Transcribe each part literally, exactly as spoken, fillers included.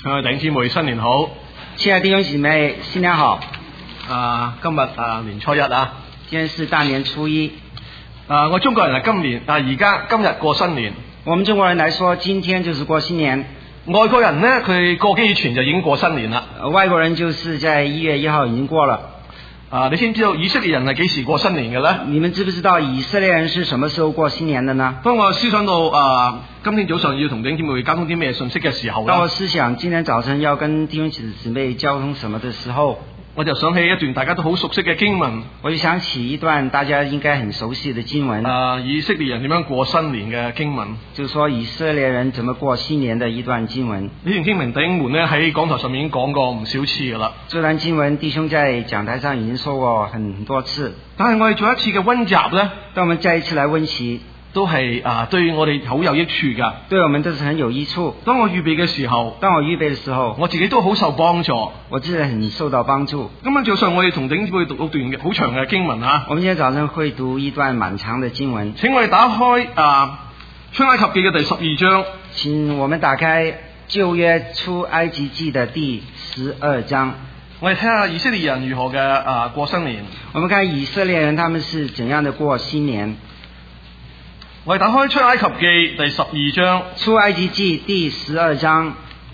親愛弟兄姊妹，新年好！ 親愛弟兄姊妹，新年好！ 啊，今日啊年初一啊， 今天是大年初一。 啊，我中國人係今年啊，而家今日過新年。 我們中國人來說，今天就是過新年。 外國人呢，佢過幾月前就已經過新年啦。 外國人就是在一月一號已經過了。 啊，你知唔知道以色列人係幾時過新年嘅呢？ 你們知不知道以色列人是什麼時候過新年的呢？ 當我思想到啊，今天早上要同弟兄姊妹交通啲咩信息嘅時候， 當我思想今天早晨要跟弟兄姊妹交通什麼的時候， 我就想起一段大家都好熟悉嘅經文。 我就想起一段大家應該很熟悉的經文。 啊，以色列人點樣過新年嘅經文， 就是說以色列人怎麼過新年的一段經文。 呢段經文弟兄們呢喺講台上面已經講過唔少次噶啦。 這段經文弟兄在講台上已經說過很多次。 但係我哋做一次嘅溫習呢， 當我們再一次來溫習， 都係啊對我哋好有益處噶。 對我們都是很有益處。 當我預備嘅時候， 當我預備嘅時候， 我自己都好受幫助， 我自己很受到幫助。 今日早上我哋同弟兄姊妹讀一段好長嘅經文啊。 我們今天早上會讀一段蠻長嘅經文。 請我哋打開啊出埃及記嘅第十二章。 請我們打開舊約出埃及記的第十二章。 我哋睇下以色列人如何嘅啊過新年。 我們看以色列人他們是怎樣的過新年。 我哋打開出埃及記第十二章。 出埃及記第十二章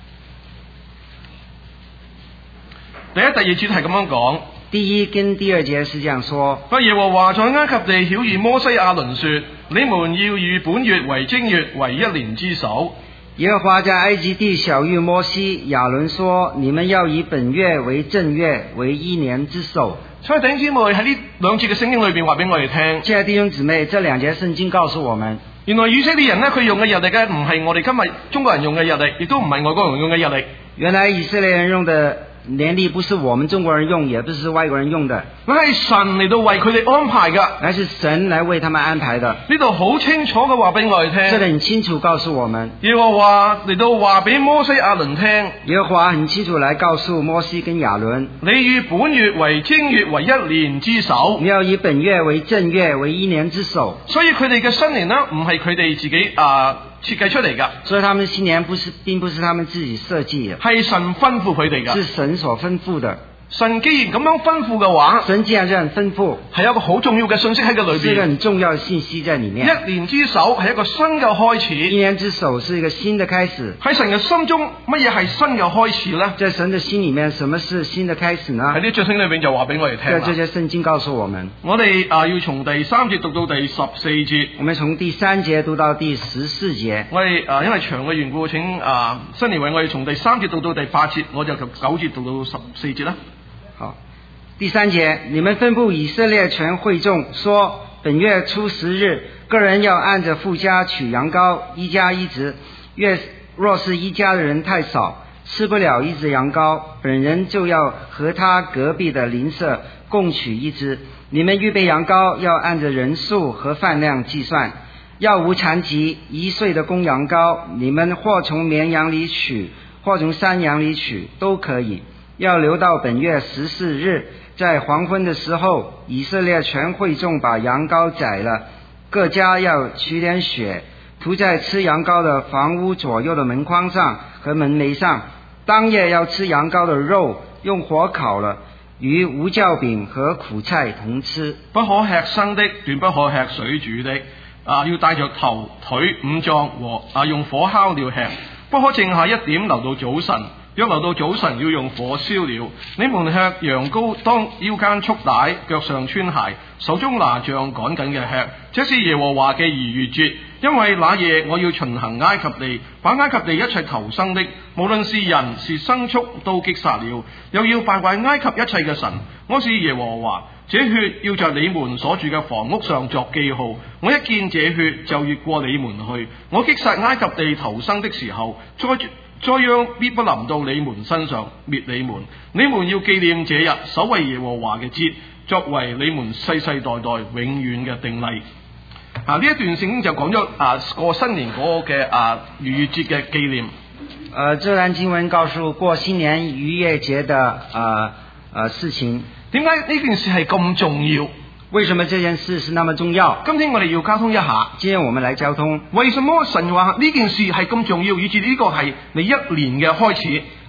第一、第二節係咁樣講。 第一跟第二節是這樣說： 不，耶和華在埃及地曉諭摩西亞倫說：你們要以本月為正月，為一年之首。 耶和華在埃及地曉諭摩西亞倫說：你們要以本月為正月，為一年之首。 所以弟兄姊妹喺呢兩節嘅聖經裏邊話俾我哋聽， 親愛的弟兄姊妹，這兩節聖經告訴我們， 原來以色列人呢，佢用嘅日曆嘅唔係我哋今日中國人用嘅日曆，亦都唔係外國人用嘅日曆。 原來以色列人用的年曆不是我們中國人用，也不是外國人用的， 那係神嚟到為佢哋安排噶， 那是神來為他們安排的。 呢度好清楚嘅話俾我哋聽， 這裡很清楚告訴我們， 耶和華嚟到話俾摩西亞倫聽， 耶和華很清楚來告訴摩西跟亞倫， 你以本月為正月，為一年之首。 你要以本月為正月，為一年之首。 所以佢哋嘅新年呢，唔係佢哋自己啊設計出嚟噶， 所以他們新年不是，並不是他們自己設計嘅， 係神吩咐佢哋噶， 是神所吩咐的。 神既然咁樣吩咐嘅話， 神既然這樣吩咐， 係有一個好重要嘅信息喺個裏邊， 是一個很重要的信息在裡面。 一年之首係一個新嘅開始， 一年之首是一個新的開始。 喺神嘅心中，乜嘢係新嘅開始呢？ 在神的心裡面，什麼是新的開始呢？ 喺呢章聖經裏邊就話俾我哋聽啦。 在這些聖經告訴我們， 我哋啊要從第三節讀到第十四節。 我們從第三節讀到第十四節。 我哋啊因為長嘅緣故，請啊新年為我哋從第三節讀到第八節，我就由九節讀到十四節啦。 好。第三節，你們分布以色列全會眾說，本月初十日，個人要按着父家取羊羔，一家一隻。月若是一家的人太少，吃不了一隻羊羔，本人就要和他隔壁的鄰舍共取一隻。你們預備羊羔要按着人數和飯量計算，要無殘疾，一歲的公羊羔，你們或從綿羊裡取，或從山羊裡取，都可以。要留到本月十四日，在黃昏的時候，以色列全會眾把羊羔宰了，各家要取點血，塗在吃羊羔的房屋左右的門框上和門楣上。當夜要吃羊羔的肉，用火烤了，與無酵餅和苦菜同吃。 不可吃生的，斷不可吃水煮的。啊，要帶着頭、腿、五臟和啊用火烤了吃，不可剩下一點留到早晨。若留到早晨，要用火燒了。你們吃羊羔，當腰間束帶，腳上穿鞋，手中拿杖趕緊嘅吃。這是耶和華嘅逾越節，因為那夜我要巡行埃及地，把埃及地一切頭生的，無論是人是牲畜，都擊殺了，又要敗壞埃及一切嘅神。我是耶和華，這血要在你們所住嘅房屋上作記號。我一見這血，就越過你們去。我擊殺埃及地頭生的時候，再災殃必不臨到你們身上，滅你們。你們要紀念這日，守為耶和華嘅節，作為你們世世代代永遠嘅定例。啊，呢一段聖經就講咗啊過新年嗰個嘅啊逾越節嘅紀念。 呃，這段經文告訴過新年逾越節的呃呃事情。 點解呢件事係咁重要？ 為什麼這件事是那麼重要？ 今天我哋要交通一下。 今天我們來交通。 為什麼神話呢件事係咁重要，以至呢個係你一年嘅開始？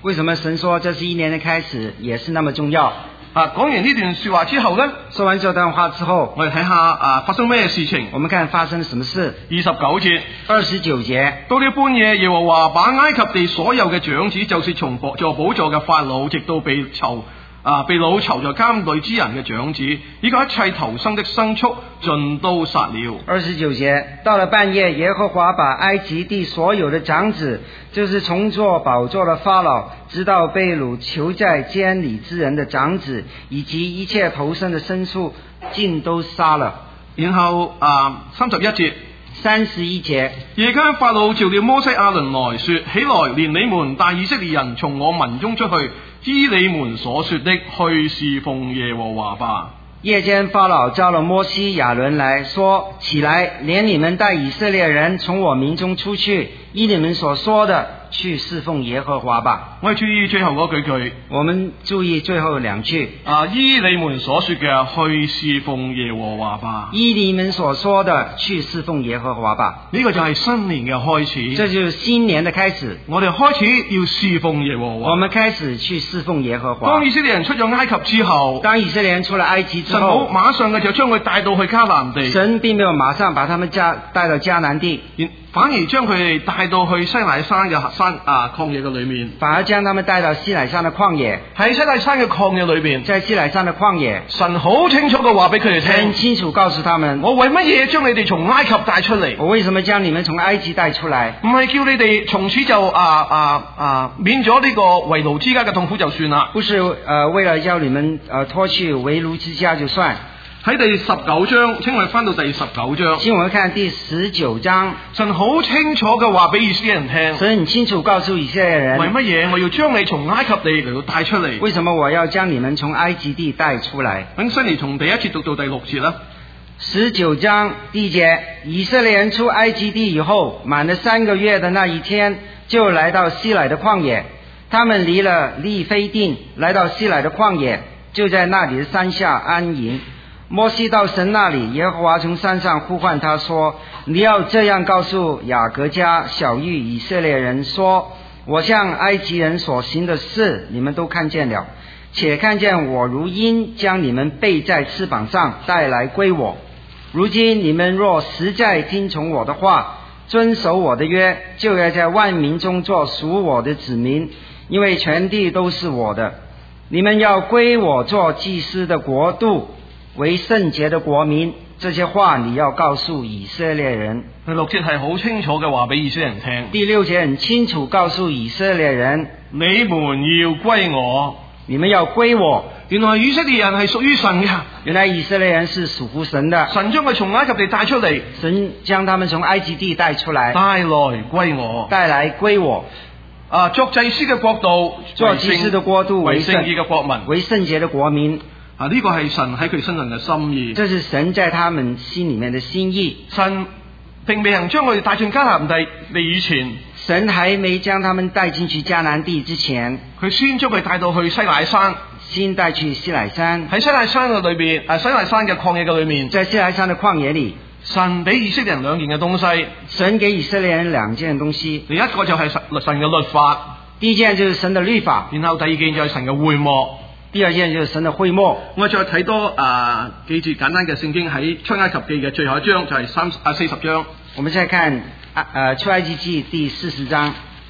為什麼神說這是一年的開始，也是那麼重要？ 啊，講完呢段說話之後呢， 說完這段話之後， 我哋睇下啊發生咩事情。 我們看發生什麼事。 二十九節， 二十九節， 到了半夜，耶和華把埃及地所有嘅長子，就是從坐寶座嘅法老，直到被囚啊被擄囚在監裏之人嘅長子，以及一切頭生的牲畜，盡都殺了。 二十九節，到了半夜，耶和華把埃及地所有的長子，就是從坐寶座的法老，直到被擄囚在監裏之人的長子，以及一切頭生的牲畜，盡都殺了。 然後啊三十一節。 三十一節， 夜間法老召了摩西亞倫來說：起來，連你們帶以色列人從我民中出去，依你們所說的去侍奉耶和華吧。 夜間法老召了摩西亞倫來說：起來，連你們帶以色列人從我民中出去，依你們所說的去侍奉耶和華吧。 我哋注意最後嗰句句， 我們注意最後兩句啊，依你們所說嘅去侍奉耶和華吧。 依你們所說的去侍奉耶和華吧。 呢個就係新年嘅開始， 這就是新年的開始。 我哋開始要侍奉耶和華。 我們開始去侍奉耶和華。 當以色列人出咗埃及之後， 當以色列人出了埃及之後， 神冇馬上嘅就將佢帶到去迦南地。 神並沒有馬上把他們家帶到迦南地， 反而將佢哋帶到去西乃山嘅山啊曠野嘅裏面。 反而將他們帶到西乃山的曠野。 喺西乃山嘅曠野裏邊， 在西乃山的曠野， 神好清楚嘅話俾佢哋聽， 很清楚告訴他們： 我為乜嘢將你哋從埃及帶出嚟？ 我為什麼將你們從埃及帶出來？ 唔係叫你哋從此就啊啊啊免咗呢個為奴之家嘅痛苦就算啦。 不是呃為了叫你們呃脫去為奴之家就算。 喺第十九章，請我哋翻到第十九章。 請我們看第十九章。 神好清楚嘅話俾以色列人聽。 神很清楚告訴以色列人， 為乜嘢我要將你從埃及地嚟到帶出嚟？ 為什麼我要將你們從埃及地帶出來？ 等新年從第一節讀到第六節啦。 十九章第一節，以色列人出埃及地以後，滿了三個月的那一天，就來到西乃的曠野。他們離了利非定，來到西乃的曠野，就在那裡的山下安營。摩西到神那裡，耶和華從山上呼喚他說：你要這樣告訴雅各家小諭以色列人說，我向埃及人所行的事，你們都看見了，且看見我如鷹將你們背在翅膀上帶來歸我。如今你們若實在聽從我的話，遵守我的約，就要在萬民中做屬我的子民，因為全地都是我的。你們要歸我做祭司的國度，為聖潔的國民。這些話你要告訴以色列人。 第六節係好清楚嘅話俾以色列人聽。 第六節很清楚告訴以色列人， 你們要歸我， 你們要歸我。 原來以色列人係屬於神嘅。 原來以色列人是屬乎神的。 神將佢從埃及地帶出嚟， 神將他們從埃及地帶出來， 帶來歸我， 帶來歸我。 啊，作祭司嘅國度， 做祭司的國度， 為聖潔嘅國民， 為聖潔的國民。 啊，呢個係神喺佢身上嘅心意。 這是神在他們心裏面的心意。 神並未曾將我哋帶進迦南地地以前， 神還沒將他們帶進去迦南地之前， 佢先將佢帶到去西乃山， 先帶去西乃山。喺西乃山嘅裏邊，啊西乃山嘅曠野嘅裏面， 在西乃山的曠野裏， 神俾以色列人兩件嘅東西。 神給以色列人兩件東西， 第一個就係神神嘅律法， 第一件就是神的律法， 然後第二件就係神嘅會幕。 第二件就是神的會幕。 我再睇多啊幾節簡單嘅聖經喺出埃及記嘅最後一章，就係三啊四十章。 我們再看啊呃出埃及記第四十章。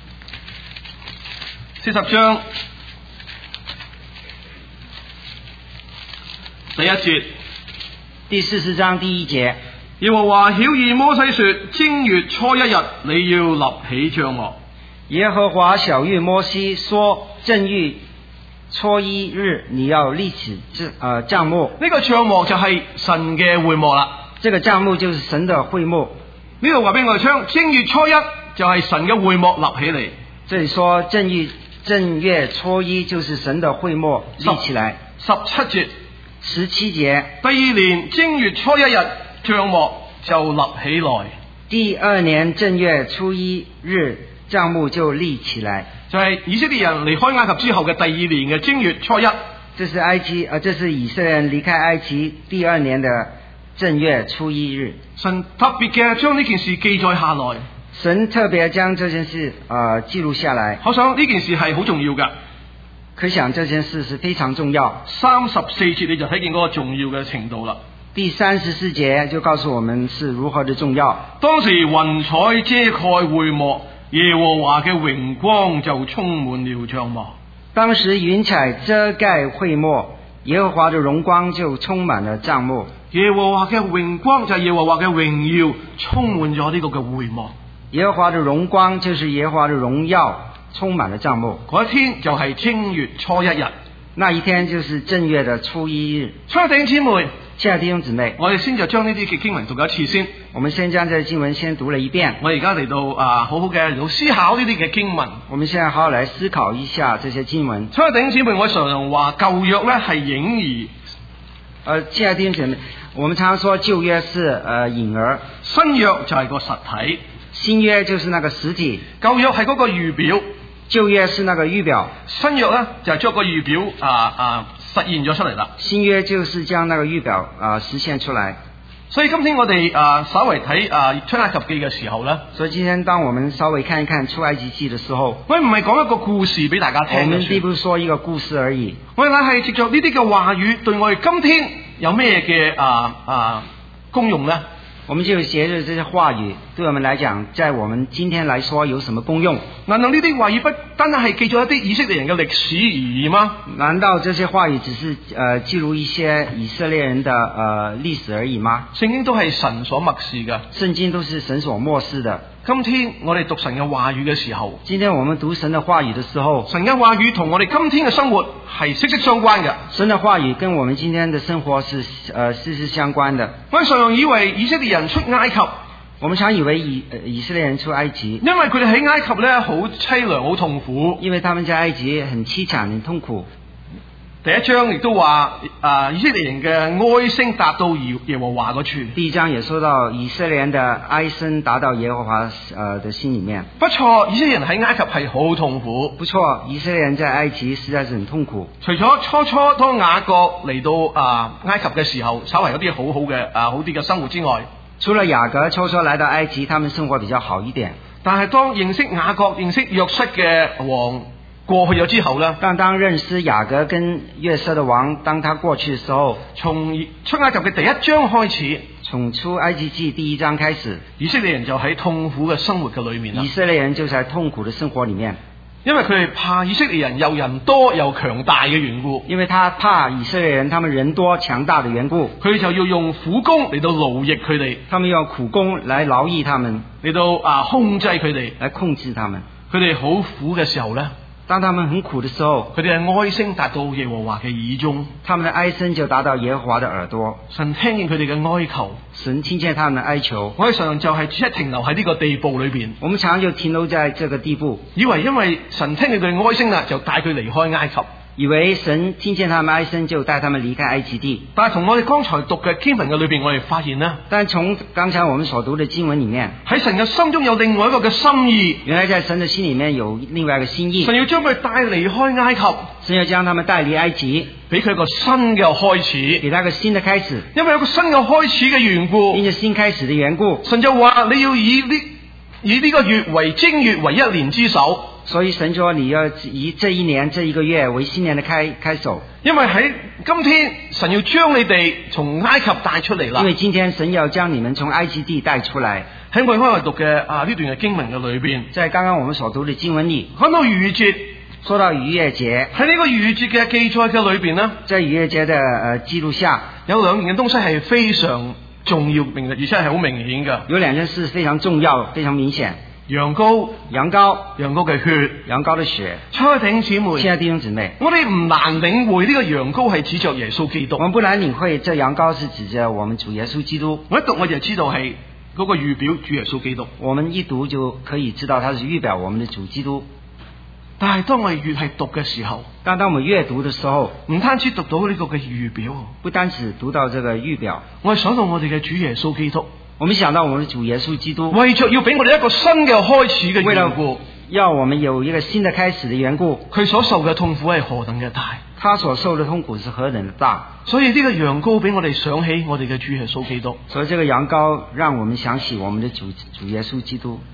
四十章第一節。 第四十章第一節。 耶和華曉諭摩西說：正月初一日你要立起帳幕。 耶和華曉諭摩西說：正月初一日你要立起這呃帳幕。 呢個帳幕就係神嘅會幕啦。 這個帳幕就是神的會幕。 呢度話俾我哋聽，正月初一就係神嘅會幕立起嚟。 這裡說正月正月初一就是神的會幕立起來。 十七節。 十七節。 第二年正月初一日帳幕就立起來。 第二年正月初一日帳幕就立起來。 就係以色列人離開埃及之後嘅第二年嘅正月初一。 這是埃及，呃，這是以色列人離開埃及第二年的正月初一日。 神特別嘅將呢件事記載下來。 神特別將這件事呃記錄下來， 我想呢件事係好重要㗎。 可想這件事是非常重要。 三十四節你就睇見嗰個重要嘅程度啦。 第三十四節就告訴我們是如何的重要。 當時雲彩遮蓋會幕，耶和華嘅榮光就充滿了帳幕。 當時雲彩遮蓋會幕，耶和華的榮光就充滿了帳幕。 耶和華嘅榮光就係耶和華嘅榮耀，充滿咗呢個嘅會幕。 耶和華的榮光就是耶和華的榮耀，充滿了帳幕。 嗰一天就係正月初一日， 那一天就是正月的初一日。 親愛的弟兄姊妹， 親愛的弟兄姊妹， 我哋先就將呢啲嘅經文讀一次先。 我們先將這經文先讀了一遍。 我而家嚟到啊，好好嘅嚟到思考呢啲嘅經文。 我們現在好好來思考一下這些經文。 親愛的弟兄姊妹，我常常話舊約咧係影兒， 呃，親愛的弟兄姊妹，我們常常說舊約是呃影兒， 新約就係個實體， 新約就是那個實體， 舊約係嗰個預表， 舊約是那個預表， 新約咧就係將個預表啊啊實現咗出嚟啦。 新約就是將那個預表啊、呃、實現出來。 所以今天我哋啊稍微睇啊出埃及記嘅時候咧， 所以今天當我們稍微看一看出埃及記的時候， 我唔係講一個故事俾大家聽嘅， 我們並不是說一個故事而已， 我哋係藉着呢啲嘅話語對我哋今天有咩嘅啊啊功用咧？ 我們就藉着這些話語，對我們來講，在我們今天來說有什麼功用？ 難道呢啲話語不單單係記咗一啲以色列人嘅歷史而已嗎？ 難道這些話語只是呃記錄一些以色列人的呃歷史而已嗎？ 聖經都係神所默示嘅， 聖經都是神所默示的。 今天我哋讀神嘅話語嘅時候， 今天我們讀神的話語的時候， 神嘅話語同我哋今天嘅生活係息息相關嘅。 神的話語跟我們今天的生活是呃息息相關的。 我哋常常以為以色列人出埃及， 我們常以為以、呃、以色列人出埃及， 因為佢哋喺埃及咧好淒涼、好痛苦。 因為他們在埃及很淒慘、很痛苦。 第一章亦都話啊，以色列人嘅哀聲達到耶耶和華嗰處。 第一章也說到以色列人的哀聲達到耶和華呃的心裡面。 不錯，以色列人喺埃及係好痛苦。 不錯，以色列人在埃及實在是很痛苦。 除咗初初當雅各嚟到啊埃及嘅時候，稍為有啲好好嘅啊好啲嘅生活之外， 除了雅各初初來到埃及，他們生活比較好一點。 但係當認識雅各、認識約瑟嘅王過去咗之後呢， 但當認識雅各跟約瑟的王，當他過去的時候， 從出埃及嘅第一章開始， 從出埃及記第一章開始， 以色列人就喺痛苦嘅生活嘅裏面啦。 以色列人就在痛苦的生活裡面， 因為佢哋怕以色列人又人多又強大嘅緣故， 因為他怕以色列人他們人多強大的緣故， 佢就要用苦工嚟到勞役佢哋， 他們用苦工來勞役他們， 嚟到啊控制佢哋， 來控制他們。 佢哋好苦嘅時候呢， 當他們很苦的時候， 佢哋嘅哀聲達到耶和華嘅耳中， 他們的哀聲就達到耶和華的耳朵。 神聽見佢哋嘅哀求， 神聽見他們的哀求。 我哋常常就係只係停留喺呢個地步裏邊， 我們常常就停留在這個地步， 以為因為神聽見佢哋哀聲啦，就帶佢離開埃及。 以為神聽見他們哀聲就帶他們離開埃及地。 但係從我哋剛才讀嘅經文嘅裏邊，我哋發現呢， 但從剛才我們所讀的經文裡面， 喺神嘅心中有另外一個嘅心意。 原來在神的心裡面有另外一個心意， 神要將佢帶離開埃及， 神要將他們帶離埃及， 俾佢一個新嘅開始， 給他一個新的開始。 因為有個新嘅開始嘅緣故， 因着新開始的緣故， 神就話你要以呢以呢個月為正月為一年之首。 所以神說你要以這一年這一個月為新年的開開首， 因為喺今天神要將你哋從埃及帶出嚟啦。 因為今天神要將你們從埃及地帶出來。 喺我哋開頭讀嘅啊呢段嘅經文嘅裏邊， 在剛剛我們所讀的經文裏， 講到逾越節， 說到逾越節， 喺呢個逾越節嘅記載嘅裏邊呢， 在逾越節的呃記錄下， 有兩件嘅東西係非常重要，明而且係好明顯嘅。 有兩件事非常重要，非常明顯。 羊羔， 羊羔， 羊羔嘅血， 羊羔的血。 親愛的弟兄姊妹， 親愛的弟兄姊妹， 我哋唔難領會呢個羊羔係指着耶穌基督。 我們不難領會，這羊羔是指着我們主耶穌基督。 我一讀我就知道係嗰個預表主耶穌基督。 我們一讀就可以知道，它是預表我們的主基督。 但係當我哋越係讀嘅時候， 但當我們越讀的時候， 唔單止讀到呢個嘅預表， 不單止讀到這個預表， 我係想到我哋嘅主耶穌基督。 我們想到我們的主耶穌基督， 為着要俾我哋一個新嘅開始嘅緣故， 要我們有一個新的開始的緣故， 佢所受嘅痛苦係何等嘅大， 他所受的痛苦是何等的大。 所以呢個羊羔俾我哋想起我哋嘅主耶穌基督。 所以這個羊羔讓我們想起我們的主主耶穌基督。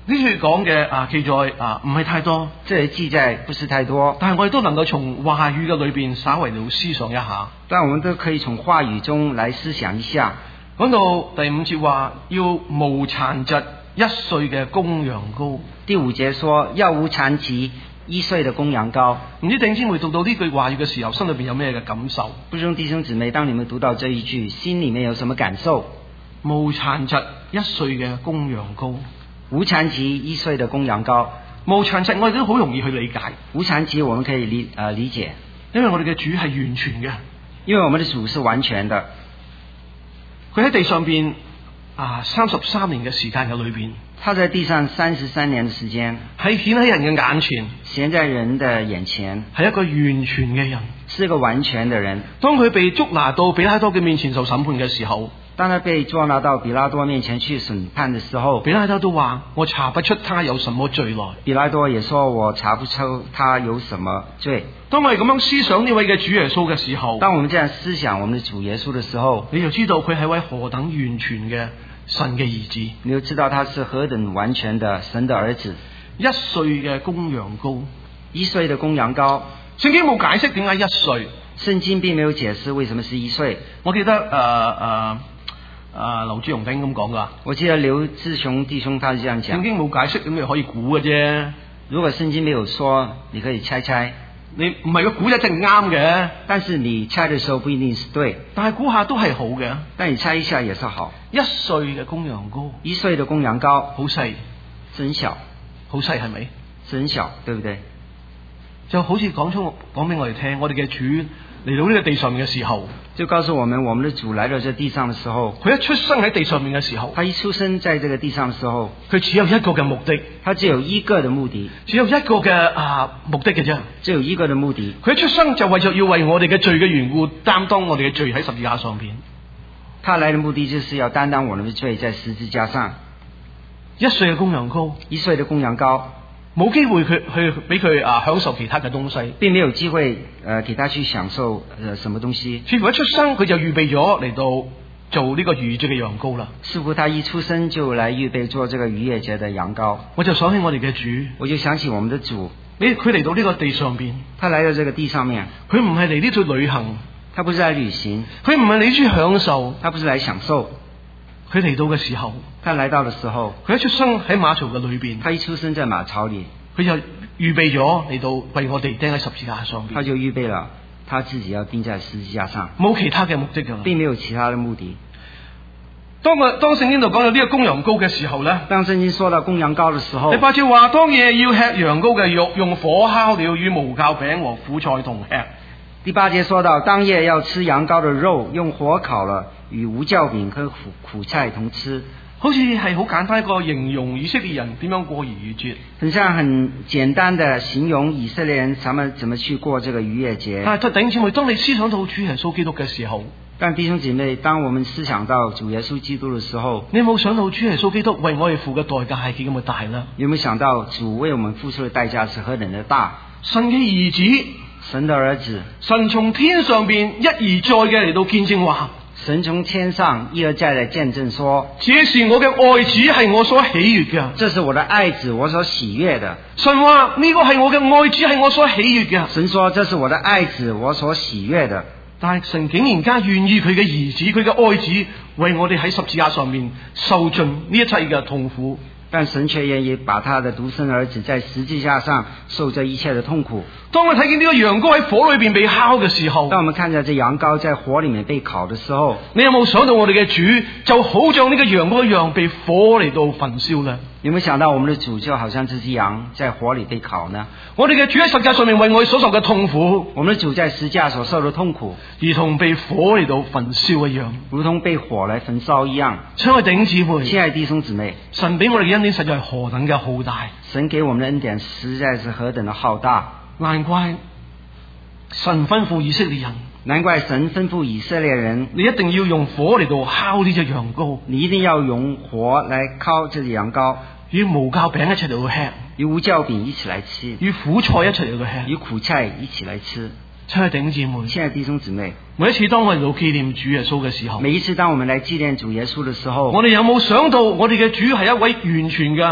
呢處講嘅啊記載啊唔係太多， 這裡記載不是太多， 但係我哋都能夠從話語嘅裏邊稍為嚟思想一下。 但我們都可以從話語中來思想一下。 講到第五節話要無殘疾一歲嘅公羊羔， 第五節說要無殘疾一歲的公羊羔。 唔知弟兄姊妹讀到呢句話語嘅時候，心裏邊有咩嘅感受？ 不知弟兄姊妹，當你們讀到這一句，心裡面有什麼感受？ 無殘疾一歲嘅公羊羔， 無殘疾一歲的公羊羔。 無殘疾我哋都好容易去理解， 無殘疾我們可以理呃理解， 因為我哋嘅主係完全嘅， 因為我們的主是完全的。 佢喺地上邊啊三十三年嘅時間嘅裏邊， 他在地上三十三年的時間， 喺顯喺人嘅眼前， 顯在人的眼前， 係一個完全嘅人， 是一個完全的人。 當佢被捉拿到比拉多嘅面前受審判嘅時候， 當他被捉拿到比拉多面前去審判的時候， 比拉多都話：我查不出他有什麼罪來。 比拉多也說：我查不出他有什麼罪。 當我哋咁樣思想呢位嘅主耶穌嘅時候， 當我們這樣思想我們的主耶穌的時候， 你就知道佢係位何等完全嘅神嘅兒子， 你就知道他是何等完全的神的兒子。 一歲嘅公羊羔， 一歲的公羊羔。 聖經冇解釋點解一歲， 聖經並沒有解釋為什麼是一歲。 我記得誒誒。呃呃啊，劉志雄弟兄咁講噶。 我記得劉志雄弟兄他是這樣講。 聖經冇解釋，咁你可以估嘅啫。 如果聖經沒有說，你可以猜猜。 你唔係個估一定啱嘅， 但是你猜的時候不一定是對。 但係估下都係好嘅。 但你猜一下也是好。 一歲嘅公羊羔， 一歲的公羊羔， 好細， 真小， 好細係咪？ 真小，對不對？ 就好似講出講俾我哋聽，我哋嘅主嚟到呢個地上面嘅時候， 就告訴我們，我們的主來到這地上的時候， 佢一出生喺地上面嘅時候， 他一出生在這個地上的時候， 佢只有一個嘅目的， 他只有一個的目的， 只有一個嘅啊目的嘅啫， 只有一個的目的。 佢一出生就為咗要為我哋嘅罪嘅緣故擔當我哋嘅罪喺十字架上邊。 他來的目的就是要擔當我們的罪在十字架上。 一歲嘅公羊羔， 一歲的公羊羔。 冇機會佢去俾佢啊享受其他嘅東西， 並沒有機會呃給他去享受呃什麼東西。 似乎一出生佢就預備咗嚟到做呢個逾越節嘅羊羔啦。 似乎他一出生就來預備做這個逾越節的羊羔。 我就想起我哋嘅主， 我就想起我們的主。 你佢嚟到呢個地上邊， 他來到這個地上面， 佢唔係嚟呢度旅行， 他不是來旅行， 佢唔係嚟呢處享受， 他不是來享受。 佢嚟到嘅時候， 他來到的時候， 佢一出生喺馬槽嘅裏邊， 他一出生在馬槽裏， 佢就預備咗嚟到為我哋釘喺十字架上邊， 他就預備了他自己要釘在十字架上， 冇其他嘅目的噶， 並沒有其他的目的。 當個當聖經度講到呢個公羊羔嘅時候咧， 當聖經說到公羊羔嘅時候， 第八節話當夜要吃羊羔嘅肉，用火烤了，與無酵餅和苦菜同吃。 第八節說到當夜要吃羊羔的肉，用火烤了，與無酵餅和苦苦菜同吃。 好似係好簡單一個形容以色列人點樣過逾越節， 很像很簡單的形容以色列人他們怎麼去過這個逾越節。 但係弟兄姊妹，當你思想到主耶穌基督嘅時候， 但弟兄姊妹，當我們思想到主耶穌基督的時候， 你有冇想到主耶穌基督為我哋付嘅代價係幾咁嘅大呢？ 有冇想到主為我們付出的代價是何等的大？ 神嘅兒子， 神的兒子， 神從天上邊一而再嘅嚟到見證話， 神從天上一而再的見證說， 這是我嘅愛子，係我所喜悅嘅。 這是我的愛子，我所喜悅的。 神話呢個係我嘅愛子，係我所喜悅嘅。 神說這是我的愛子，我所喜悅的。 但係神竟然間願意佢嘅兒子，佢嘅愛子為我哋喺十字架上面受盡呢一切嘅痛苦。 但神卻願意把他的獨生兒子在十字架上受這一切的痛苦。 當我睇見呢個羊羔喺火裏邊被烤嘅時候， 當我們看見這羊羔在火裏面被烤的時候， 你有冇想到我哋嘅主就好像呢個羊羔一樣被火嚟到焚燒呢？ 有沒有想到我們的主就好像這隻羊在火裏被烤呢？ 我哋嘅主喺十字架上面為我哋所受嘅痛苦， 我們的主在十字架所受的痛苦， 如同被火嚟到焚燒一樣， 如同被火來焚燒一樣。 親愛弟兄姊妹， 親愛弟兄姊妹， 神俾我哋嘅恩典實在係何等嘅浩大， 神給我們的恩典實在是何等的浩大， 難怪神吩咐以色列人， 難怪神吩咐以色列人， 你一定要用火嚟到烤呢隻羊羔， 你一定要用火來烤這隻羊羔， 與無酵餅一齊嚟到吃， 與無酵餅一起來吃， 與苦菜一齊嚟到吃， 與苦菜一起來吃。 親愛弟兄姊妹， 親愛弟兄姊妹， 每一次當我哋到紀念主耶穌嘅時候， 每一次當我們來紀念主耶穌的時候， 我哋有冇想到我哋嘅主係一位完全嘅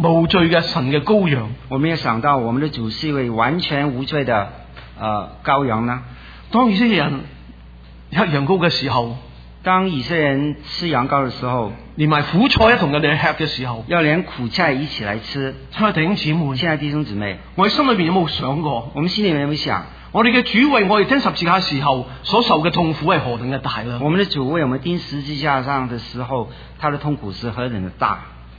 無罪嘅神嘅羔羊。 我們也想到我們的主是一位完全無罪的呃羔羊呢。 當以色列人吃羊羔嘅時候， 當以色列人吃羊羔的時候， 連埋苦菜一同佢哋吃嘅時候， 要連苦菜一起來吃。 親愛弟兄姊妹， 親愛弟兄姊妹， 我哋心裏面有冇想過， 我們心裏面有沒有想， 我哋嘅主為我哋釘十字架時候所受嘅痛苦係何等嘅大啦？ 我們的主為我們釘十字架上的時候，他的痛苦是何等的大。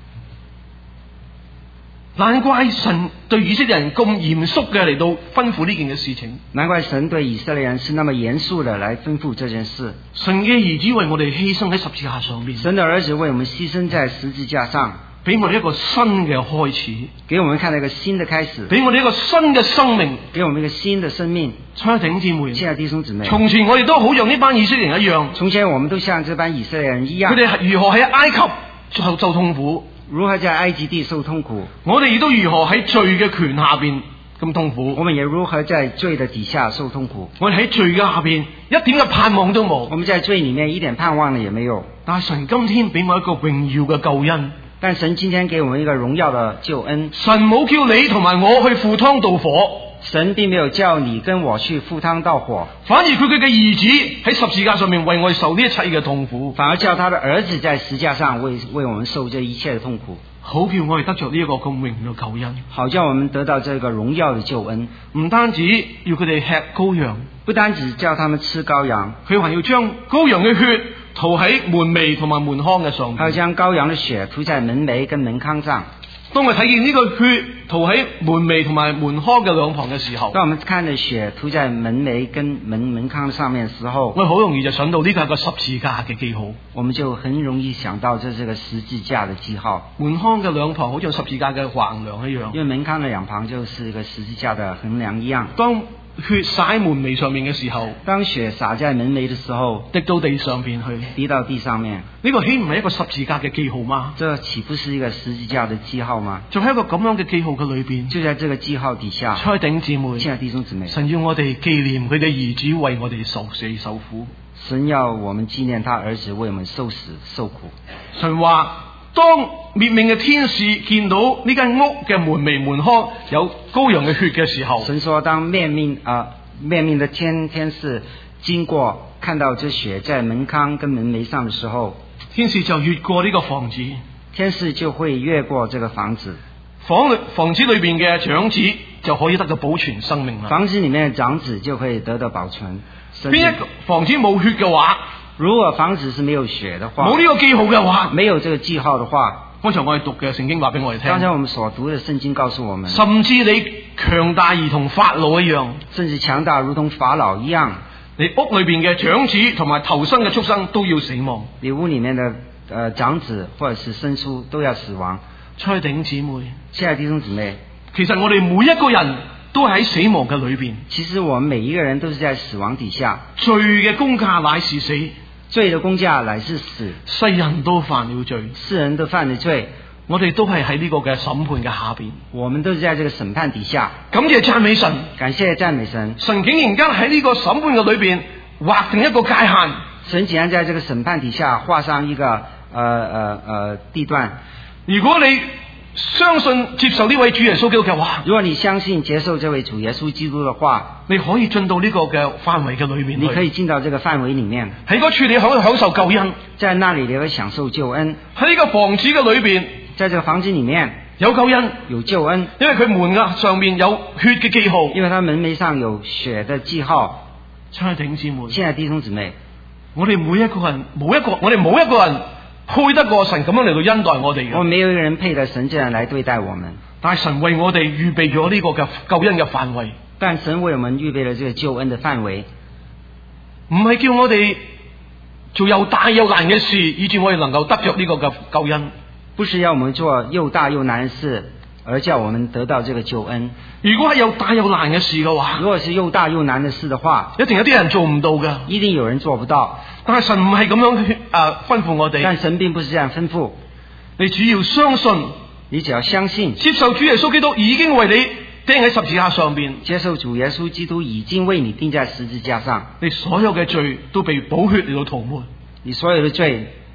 難怪神對以色列人咁嚴肅嘅嚟到吩咐呢件嘅事情。 難怪神對以色列人是那麼嚴肅的來吩咐這件事。 神嘅兒子為我哋犧牲喺十字架上面， 神的兒子為我們犧牲在十字架上， 俾我哋一個新嘅開始， 給我們看到一個新的開始， 俾我哋一個新嘅生命， 給我們一個新的生命。 親愛弟兄姊妹， 親愛弟兄姊妹， 從前我哋都好像呢班以色列人一樣， 從前我們都像這班以色列人一樣， 佢哋係如何喺埃及受受痛苦， 如何在埃及地受痛苦， 我哋亦都如何喺罪嘅權下邊咁痛苦。 我們也如何在罪的底下受痛苦。 我哋喺罪嘅下邊一點嘅盼望都冇， 我們在罪裏面一點盼望也沒有。 但係神今天俾我一個榮耀嘅救恩。 但神今天給我們一個榮耀的救恩。 神冇叫你同埋我去赴湯蹈火， 神並沒有叫你跟我去赴湯蹈火， 反而佢佢嘅兒子喺十字架上面為我哋受呢一切嘅痛苦， 反而叫他的兒子在十字架上為為我們受這一切的痛苦， 好叫我哋得着呢一個咁榮耀嘅救恩， 好叫我們得到這個榮耀的救恩。 唔單止要佢哋吃羔羊， 不單止叫他們吃羔羊， 佢還要將羔羊嘅血塗喺門楣同埋門框嘅上面， 還要將羔羊的血塗在門楣跟門框上。 當我睇見呢個血塗喺門楣同埋門框嘅兩旁嘅時候， 當我們看着血塗在門楣跟門門框上面的時候， 我好容易就想到呢個係個十字架嘅記號， 我們就很容易想到這是個十字架的記號。 門框嘅兩旁好似十字架嘅橫梁一樣， 因為門框的兩旁就是一個十字架的橫梁一樣。 當血灑喺門楣上面嘅時候， 當血灑在門楣的時候， 滴到地上邊去， 滴到地上面， 呢個豈唔係一個十字架嘅記號嗎？ 這豈不是一個十字架的記號嗎？ 就喺一個咁樣嘅記號嘅裏邊， 就在這個記號底下， 親愛弟兄姊妹， 親愛弟兄姊妹， 神要我哋紀念佢嘅兒子為我哋受死受苦。 神要我們紀念他兒子為我們受死受苦。 神話，當滅命嘅天使見到呢間屋嘅門楣門框有羔羊嘅血嘅時候， 神說當滅命啊滅命的天天使經過看到這血在門框跟門楣上的時候， 天使就越過呢個房子， 天使就會越過這個房子， 房裏房子裏邊嘅長子就可以得到保存生命啦。 房子裏面的長子就可以得到保存。 邊一個房子冇血嘅話， 如果房子是沒有血的話， 冇呢個記號嘅話， 沒有這個記號的話， 剛才我哋讀嘅聖經話俾我哋聽， 剛才我們所讀的聖經告訴我們， 甚至你強大如同法老一樣， 甚至強大如同法老一樣， 你屋裏邊嘅長子同埋頭生嘅畜生都要死亡， 你屋裏面的呃長子或者是牲畜都要死亡。 親愛弟兄姊妹， 親愛弟兄姊妹， 其實我哋每一個人都喺死亡嘅裏邊， 其實我們每一個人都是在死亡底下， 罪嘅工價乃是死， 罪的工價乃是死， 世人都犯了罪， 世人都犯了罪， 我哋都係喺呢個嘅審判嘅下邊， 我們都是在這個審判底下。 感謝讚美神， 感謝讚美神， 神竟然間喺呢個審判嘅裏邊劃定一個界限， 神竟然在這個審判底下畫上一個呃呃呃地段。 如果你相信接受呢位主耶穌基督嘅話， 如果你相信接受這位主耶穌基督的話， 你可以進到呢個嘅範圍嘅裏面， 你可以進到這個範圍裏面， 喺嗰處你可以享受救恩， 在那裡你會享受救恩。 喺呢個房子嘅裏邊， 在這個房子裡面有救恩， 有救恩， 因為佢門額上面有血嘅記號， 因為他門楣上有血的記號。 親愛弟兄姊妹， 親愛弟兄姊妹， 我哋每一個人冇一個，我哋冇一個人配得過神咁樣嚟到恩待我哋嘅。 我們沒有一個人配得神這樣來對待我們， 但係神為我哋預備咗呢個嘅救恩嘅範圍。 但神為我們預備了這個救恩的範圍， 唔係叫我哋做又大又難嘅事，以致我哋能夠得着呢個嘅救恩。 不是要我們做又大又難的事，而叫我們得到這個救恩。 如果係又大又難嘅事嘅話， 如果是又大又難的事的話， 一定有啲人做唔到㗎。 一定有人做不到。 但係神唔係咁樣誒、呃、吩咐我哋。 但神並不是這樣吩咐， 你只要相信， 你只要相信， 接受主耶穌基督已經為你釘喺十字架上邊， 接受主耶穌基督已經為你釘在十字架上， 你所有嘅罪都被寶血嚟到塗抹， 你所有的罪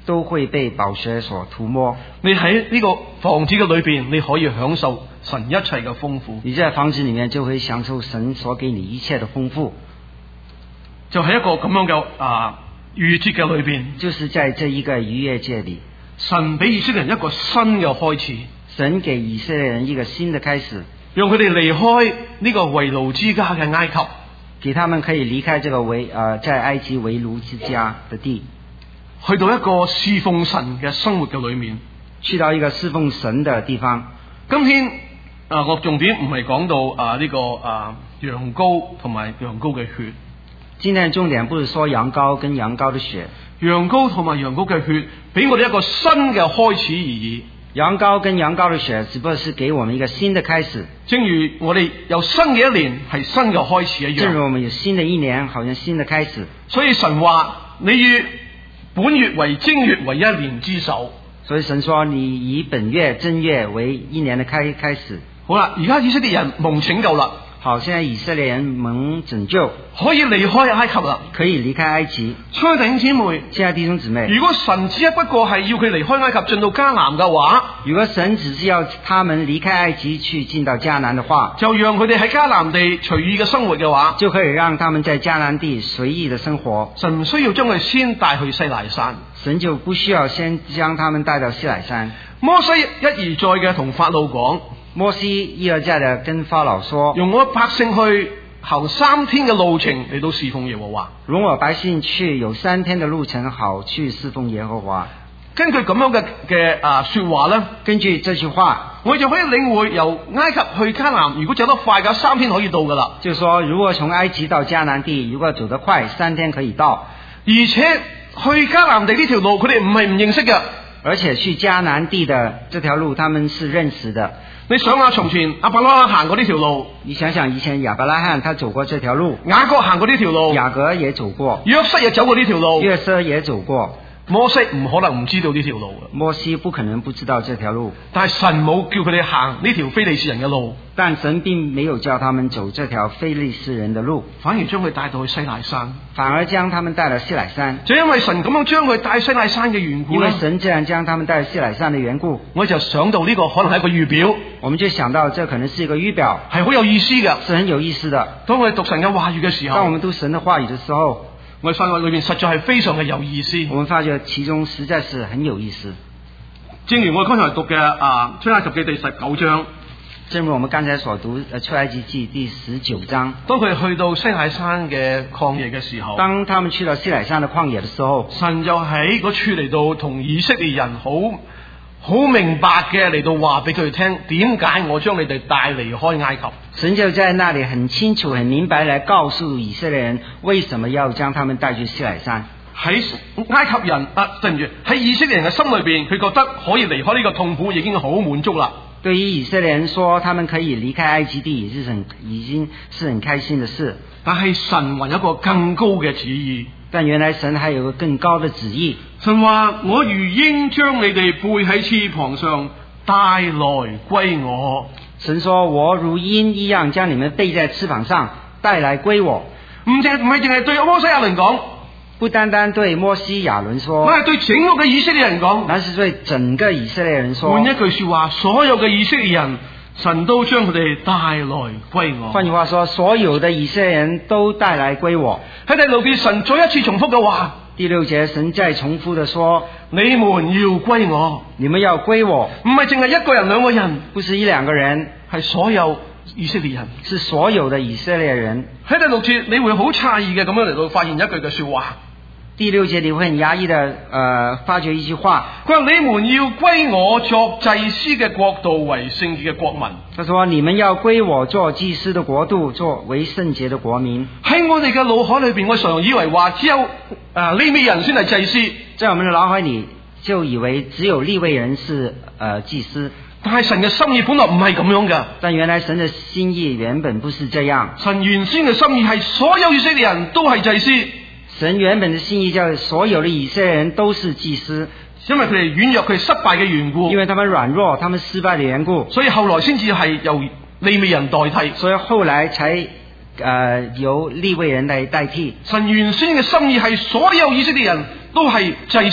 都會被寶血所塗抹。 你喺呢個房子嘅裏邊，你可以享受神一切嘅豐富。 你在房子裡面就會享受神所給你一切的豐富。 就喺一個咁樣嘅啊逾節嘅裏邊， 就是在這一個逾越節裡， 神俾以色列人一個新嘅開始。 神給以色列人一個新的開始， 讓佢哋離開呢個為奴之家嘅埃及， 給他們可以離開這個為呃在埃及為奴之家的地， 去到一個侍奉神嘅生活嘅裏面， 去到一個侍奉神的地方。 今天啊，我重點唔係講到啊呢個啊羊羔同埋羊羔嘅血。 今天的重點不是說羊羔跟羊羔的血， 羊羔同埋羊羔嘅血俾我哋一個新嘅開始而已。 羊羔跟羊羔的血只不過是給我們一個新的開始， 正如我哋有新嘅一年係新嘅開始一樣。 正如我們有新的一年好像新的開始。 所以神話你以本月為正月為一年之首。 所以神說你以本月正月為一年的開開始。 好啦，而家以色列人蒙拯救啦。 好，現在以色列人蒙拯救， 可以離開埃及啦， 可以離開埃及。 親愛弟兄姊妹， 親愛弟兄姊妹， 如果神只不過係要佢離開埃及進到迦南嘅話， 如果神只是要他們離開埃及去進到迦南的話， 就讓佢哋喺迦南地隨意嘅生活嘅話， 就可以讓他們在迦南地隨意的生活。 神唔需要將佢先帶去西奈山， 神就不需要先將他們帶到西奈山。 摩西一而再嘅同法老講， 摩西一而再的跟法老說， 用我百姓去行三天嘅路程嚟到侍奉耶和華， 容我百姓去有三天的路程好去侍奉耶和華。 根據咁樣嘅嘅啊說話咧， 根據這句話， 我就可以領會由埃及去迦南，如果走得快嘅三天可以到噶啦。 就是說如果從埃及到迦南地，如果走得快，三天可以到。 而且去迦南地呢條路，佢哋唔係唔認識嘅。 而且去迦南地的這條路，他們是認識的。 你想下從前亞伯拉罕行過呢條路， 你想想以前亞伯拉罕他走過這條路， 雅各行過呢條路， 雅各也走過， 約瑟也走過呢條路， 約瑟也走過。 摩西唔可能唔知道呢條路嘅， 摩西不可能不知道這條路， 但係神冇叫佢哋行呢條非利士人嘅路， 但神並沒有叫他們走這條非利士人的路， 反而將佢帶到去西奈山， 反而將他們帶到西奈山。 就因為神咁樣將佢帶西奈山嘅緣故， 因為神這樣將他們帶到西奈山的緣故， 我就想到呢個可能係一個預表， 我們就想到這可能是一個預表， 係好有意思嘅， 是很有意思的。 當我哋讀神嘅話語嘅時候， 當我們讀神的話語的時候， 我哋發覺裏面實在係非常嘅有意思。 我們發覺其中實在是很有意思。 正如我剛才讀嘅啊出埃及記第十九章， 正如我們剛才所讀《出埃及記》第十九章， 當佢哋去到西奈山嘅曠野嘅時候， 當他們去到西奈山的曠野的時候， 神就喺嗰處嚟到同以色列人好好明白嘅嚟到話俾佢哋聽，點解我將你哋帶離開埃及。 神就在那裡很清楚很明白來告訴以色列人，為什麼要將他們帶去西奈山。 喺埃及人啊，對唔住，喺以色列人嘅心裏邊，佢覺得可以離開呢個痛苦已經好滿足啦。 對於以色列人說，他們可以離開埃及地，也是很已經是很開心的事。 但係神還有一個更高嘅旨意。 但原來神還有個更高的旨意。 神話我如鷹將你哋背喺翅膀上帶來歸我。 神說我如鷹一樣將你們背在翅膀上帶來歸我。 唔淨唔係淨係對摩西亞倫講， 不單單對摩西亞倫說， 我係對整個嘅以色列人講， 那是對整個以色列人說。 換一句說話，所有嘅以色列人，神都將佢哋帶來歸我。 換句話說，所有的以色列人都帶來歸我。 喺第六節，神再一次重複嘅話， 第六節神再重複的說， 你們要歸我， 你們要歸我， 唔係淨係一個人兩個人， 不是一兩個人， 係所有以色列人， 是所有的以色列人。 喺第六節，你會好詫異嘅咁樣嚟到發現一句嘅說話。 第六節你會很壓抑的，呃，發覺一句話， 佢話你們要歸我作祭司嘅國度，為聖潔嘅國民。 他說你們要歸我做祭司的國度，作為聖潔的國民。 喺我哋嘅腦海裏邊，我常以為話只有誒利未人先係祭司， 在我們的腦海裏就以為只有利未人是呃祭司。 但係神嘅心意本來唔係咁樣噶。 但原來神的心意原本不是這樣。 神原先嘅心意係所有以色列人都係祭司。 神原本的心意叫所有的以色列人都是祭司， 因為佢哋軟弱，佢哋失敗嘅緣故。 因為他們軟弱，他們失敗的緣故， 所以後來先至係由利未人代替。 所以後來才呃由利未人來代替。 神原先嘅心意係所有以色列人都係祭司。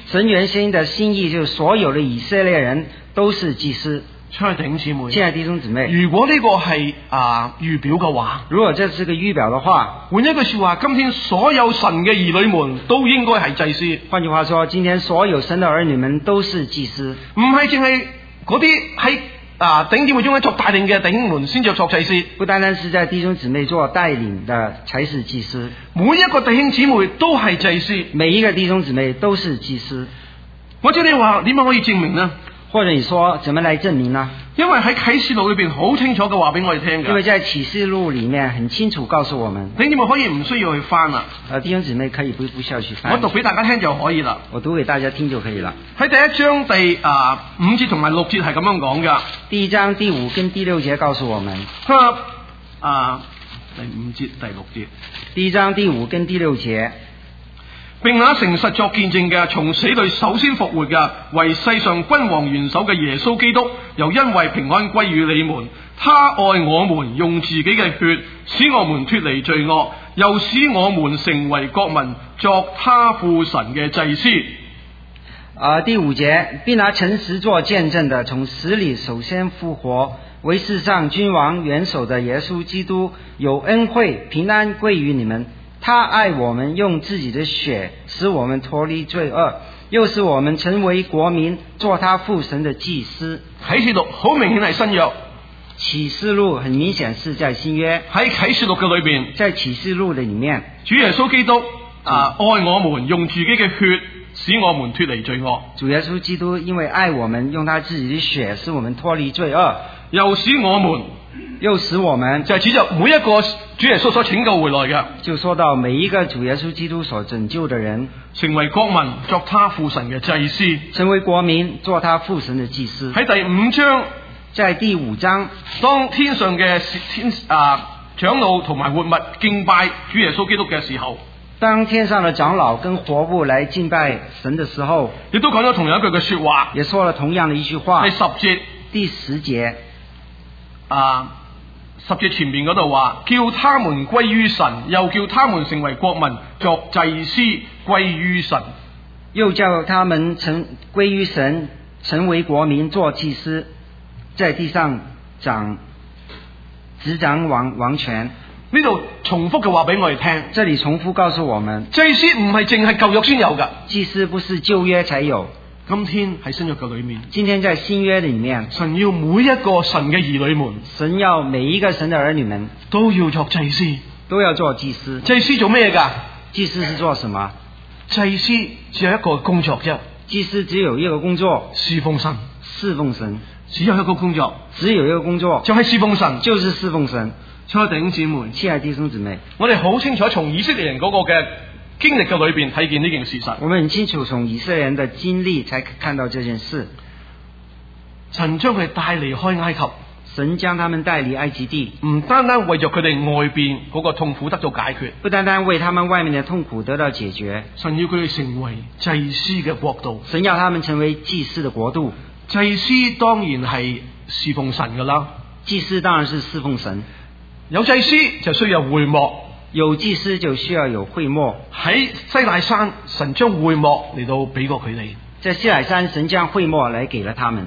神原先的心意就是所有的以色列人都是祭司。 親愛弟兄姊妹， 親愛弟兄姊妹， 如果呢個係啊預表嘅話， 如果這是個預表的話， 換一句說話，今天所有神嘅兒女們都應該係祭司。 換句話說，今天所有神的兒女們都是祭司， 唔係淨係嗰啲喺啊頂姊妹中間作帶領嘅弟兄們先至作祭司， 不單單是在弟兄姊妹做帶領的才是祭司， 每一個弟兄姊妹都係祭司， 每一個弟兄姊妹都是祭司。 或者你話點樣可以證明呢？ 或者你說怎麼來證明呢？ 因為喺啟示錄裏邊好清楚嘅話俾我哋聽嘅。 因為在啟示錄裏面很清楚告訴我們， 弟兄姊妹可以唔需要去翻啦。 呃，弟兄姊妹可以不不需要去翻。 我讀俾大家聽就可以啦。 我讀給大家聽就可以了。 喺第一章第啊五節同埋六節係咁樣講噶。 第一章第五跟第六節告訴我們。 佢話啊第五節第六節。 第一章第五跟第六節。 並那誠實作見證嘅，從死裏首先復活嘅，為世上君王元首嘅耶穌基督，又因為平安歸於你們。他愛我們，用自己嘅血使我們脫離罪惡，又使我們成為國民，作他父神嘅祭司。 啊、呃，第五節，並拿誠實作見證的，從死裏首先復活，為世上君王元首的耶穌基督，有恩惠平安歸於你們。他愛我們，用自己的血使我們脫離罪惡，又使我們成為國民，做他父神的祭司。 啟示錄好明顯係新約， 啟示錄很明顯是在新約。 喺啟示錄嘅裏邊， 在啟示錄的裏面， 主耶穌基督啊愛我們，用自己嘅血使我們脫離罪惡。 主耶穌基督因為愛我們，用他自己的血使我們脫離罪惡， 又使我們。 又使我們就係指着每一個主耶穌所拯救回來嘅， 就說到每一個主耶穌基督所拯救的人， 成為國民，作他父神嘅祭司， 成為國民，做他父神的祭司。 喺第五章， 在第五章， 當天上嘅天啊長老同埋活物敬拜主耶穌基督嘅時候， 當天上的長老跟活物來敬拜神的時候， 亦都講咗同樣一句嘅說話， 也說了同樣的一句話。 第十節， 第十節。 啊，十節前面嗰度話，叫他們歸於神，又叫他們成為國民，作祭司歸於神， 又叫他們成歸於神，成為國民，做祭司，在地上掌執掌王王權。 呢度重複嘅話俾我哋聽， 這裡重複告訴我們， 祭司唔係淨係舊約先有噶， 祭司不是舊約才有。 今天喺新約嘅裏面， 今天在新約裏面， 神要每一個神嘅兒女們， 神要每一個神的兒女們都要作祭司， 都要做祭司。 祭司做咩噶？ 祭司是做什麼？ 祭司只有一個工作啫。 祭司只有一個工作， 侍奉神。 侍奉神。 只有一個工作， 只有一個工作， 就係侍奉神， 就是侍奉神。 親愛弟兄姊妹， 親愛弟兄姊妹， 我哋好清楚從以色列人嗰個嘅經歷嘅裏邊睇見呢件事實。 我們很清楚從以色列人的經歷才看到這件事。 神將佢帶離開埃及， 神將他們帶離埃及地， 唔單單為咗佢哋外邊嗰個痛苦得到解決， 不單單為他們外面的痛苦得到解決， 神要佢哋成為祭司嘅國度。 神要他們成為祭司的國度。 祭司當然係侍奉神噶啦， 祭司當然是侍奉神。 有祭司就需要會幕， 有祭司就需要有會幕。 喺西乃山，神將會幕嚟到俾過佢哋。 在西乃山，神將會幕來給了他們。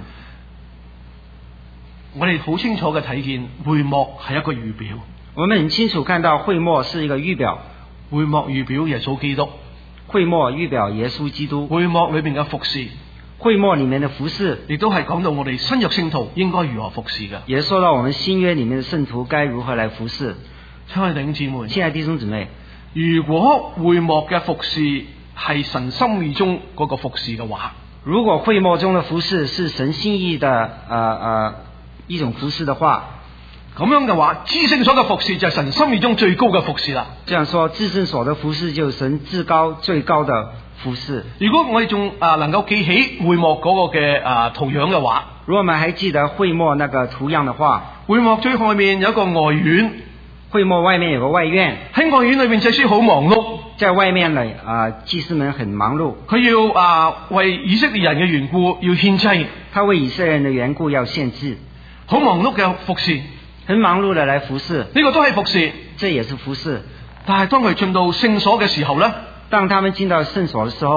我哋好清楚嘅睇見，會幕係一個預表。 我們很清楚看到會幕是一個預表， 會幕預表耶穌基督， 會幕預表耶穌基督。 會幕裏邊嘅服侍， 會幕裏面的服侍， 亦都係講到我哋新約聖徒應該如何服侍嘅。 也說到我們新約裏面的聖徒該如何來服侍。 親愛弟兄姊妹， 親愛弟兄姊妹， 如果會幕嘅服侍係神心意中嗰個服侍嘅話， 如果會幕中的服侍是神心意的，呃呃一種服侍的話， 咁樣嘅話，至聖所嘅服侍就係神心意中最高嘅服侍啦。 這樣說，至聖所的服侍就是神至高最高的服侍。 如果我哋仲啊能夠記起會幕嗰個嘅啊圖樣嘅話， 如果我們還記得會幕那個圖樣的話， 會幕最外面有一個外院， 會幕外面有個外院， 喺外院裏面祭司好忙碌， 在外面呢啊祭司們很忙碌， 佢要啊為以色列人嘅緣故要獻祭， 他為以色列人的緣故要獻祭， 好忙碌嘅服侍， 很忙碌的來服侍， 呢個都係服侍， 這也是服侍。 但係當佢進到聖所嘅時候呢， 當他們進到聖所的時候，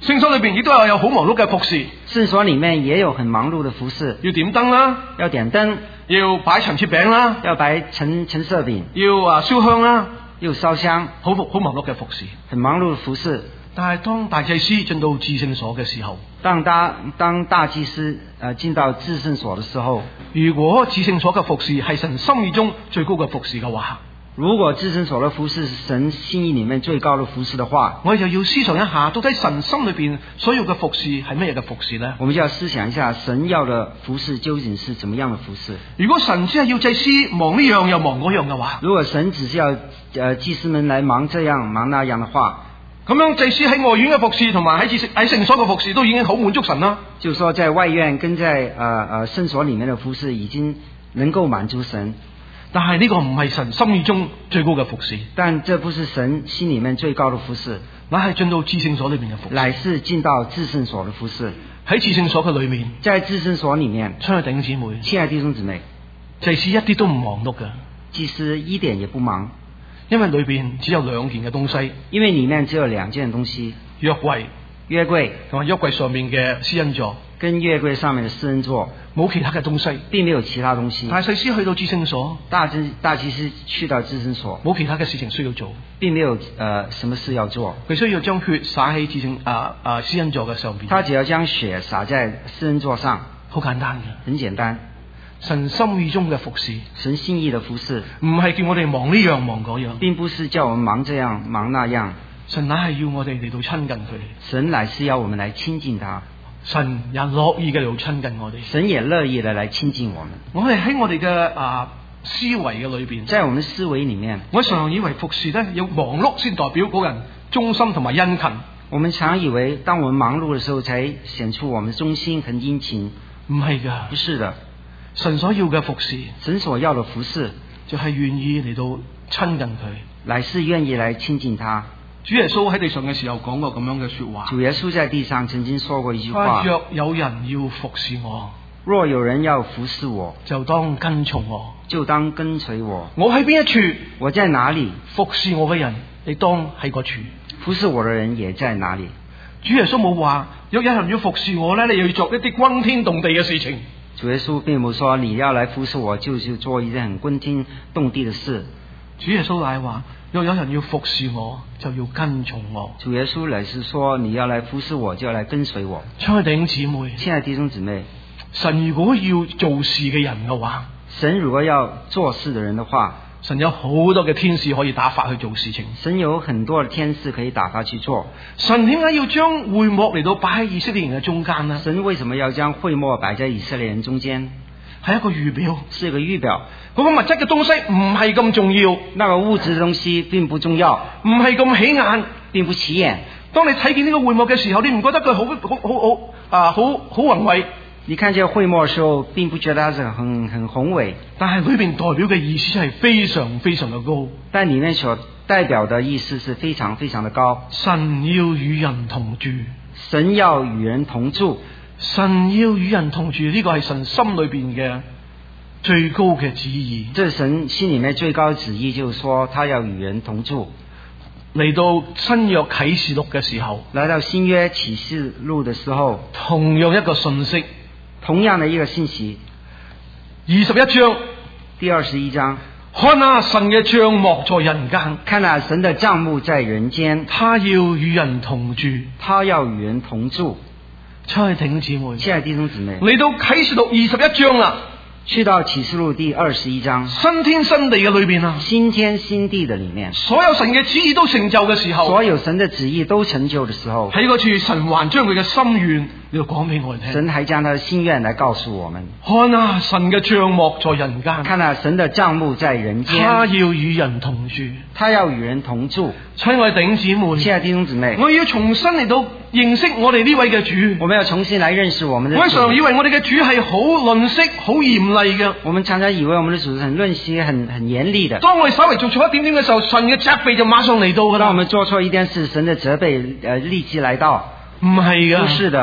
聖所裏邊亦都有有好忙碌嘅服侍， 聖所裡面也有很忙碌的服侍， 要點燈啦， 要點燈， 要擺陳設餅啦， 要擺陳陳設餅， 要啊燒香啦， 又燒香， 好好忙碌嘅服侍。 很忙碌的服侍。 但係當大祭司進到至聖所嘅時候， 當大當大祭司呃進到至聖所的時候， 如果至聖所嘅服侍係神心意中最高嘅服侍嘅話， 如果至聖所的服侍是神心意裡面最高的服侍的話， 我哋就要思想一下，到底神心裏邊所要嘅服侍係咩嘢嘅服侍呢？ 我們就要思想一下，神要的服侍究竟是怎麼樣的服侍？ 如果神只係要祭司忙呢樣又忙嗰樣嘅話， 如果神只是要呃祭司們來忙這樣忙那樣的話， 咁樣祭司喺外院嘅服侍同埋喺至喺聖所嘅服侍都已經好滿足神啦。 就是說在外院跟在呃呃聖所裡面的服侍已經能夠滿足神， 但係呢個唔係神心意中最高嘅服侍， 但這不是神心裡面最高的服侍， 乃係進到至聖所裏邊嘅服侍， 乃是進到至聖所的服侍。 喺至聖所嘅裏面， 在至聖所裡面， 親愛弟兄姊妹， 親愛弟兄姊妹， 祭司一啲都唔忙碌嘅， 祭司一點也不忙， 因為裏邊只有兩件嘅東西， 因為裡面只有兩件東西， 約櫃約櫃同埋約櫃上面嘅施恩座， 跟約櫃上面的施恩座， 冇其他嘅東西， 並沒有其他東西。 大祭司去到至聖所， 大祭大祭司去到至聖所， 冇其他嘅事情需要做， 並沒有呃什麼事要做， 佢需要將血灑喺至聖啊啊施恩座嘅上邊， 他只要將血灑在施恩座上， 好簡單嘅， 很簡單。 神心意中嘅服侍， 神心意的服侍， 唔係叫我哋忙呢樣忙嗰樣， 並不是叫我們忙這樣忙那樣， 神乃係要我哋嚟到親近佢， 神乃是要我們來親近他， 神也樂意嘅嚟到親近我哋， 神也樂意的來親近我們。 我哋喺我哋嘅啊思維嘅裏邊， 在我們思維裡面， 我常以為服侍咧有忙碌先代表嗰人忠心同埋殷勤， 我們常以為當我們忙碌的時候才顯出我們忠心和殷勤， 唔係噶， 不是的。 神所要嘅服侍， 神所要的服侍就係願意嚟到親近佢， 乃是願意來親近他。 主耶穌喺地上嘅時候講過咁樣嘅說話， 主耶穌在地上曾經說過一句話： 若有人要服侍我， 若有人要服侍我， 就當跟從我， 就當跟隨我。 我喺邊一處， 我在哪裡， 服侍我嘅人，你當喺嗰處。 服侍我的人也在哪裡。 主耶穌冇話，若有人要服侍我咧，你又要做一啲轟天動地嘅事情。 主耶穌並冇說你要來服侍我，就是做一件很轟天動地的事。 主耶穌乃話，若有人要服侍我，就要跟從我。 主耶穌乃是說你要來服侍我，就要來跟隨我。 親愛弟兄姊妹， 親愛弟兄姊妹， 神如果要做事嘅人嘅話， 神如果要做事的人的話， 神有好多嘅天使可以打發去做事情。 神有很多的天使可以打發去做。 神點解要將會幕嚟到擺喺以色列人嘅中間呢？ 神為什麼要將會幕擺在以色列人中間？ 係一個預表， 是一個預表。 嗰個物質嘅東西唔係咁重要， 那個物質嘅東西並不重要， 唔係咁起眼， 並不起眼。 當你睇見呢個會幕嘅時候，你唔覺得佢好好好好啊好好宏偉？ 你看見會幕嘅時候，並不覺得它是很很宏偉， 但係裏邊代表嘅意思係非常非常嘅高。 但裡面所代表的意思是非常非常的高。 神要與人同住， 神要與人同住， 神要與人同住，呢個係神心裏邊嘅最高嘅旨意。 這神心裡面最高的旨意就是說，他要與人同住。 嚟到新約啟示錄嘅時候， 來到新約啟示錄嘅時候， 同樣一個信息， 同樣的一個信息。 二十一章， 第二十一章， 看啊，神嘅帳幕在人間， 看啊，神的帳幕在人間， 他要與人同住， 他要與人同住。 親愛弟兄姊妹， 親愛弟兄姊妹， 嚟到啟示錄二十一章啦， 去到啟示錄第二十一章， 新天新地嘅裏邊啊， 新天新地的裡面， 所有神嘅旨意都成就嘅時候， 所有神的旨意都成就的時候， 喺嗰處神還將佢嘅心願嚟到講俾我哋聽。 神還將他的心願來告訴我們。 看啊，神嘅帳幕在人間， 看啊，神的帳幕在人間， 他要與人同住， 他要與人同住。 親愛弟兄姊妹， 親愛弟兄姊妹， 我要重新嚟到認識我哋呢位嘅主。 我們要重新來認識我們的主。 我常以為我哋嘅主係好吝嗇、好嚴厲嘅。 我們常常以為我們的主是很吝嗇、很很嚴厲的。 當我哋稍微做錯一點點嘅時候，神嘅責備就馬上嚟到噶啦。 當我們做錯一件事，神的責備呃立即來到。 唔係噶， 不是的。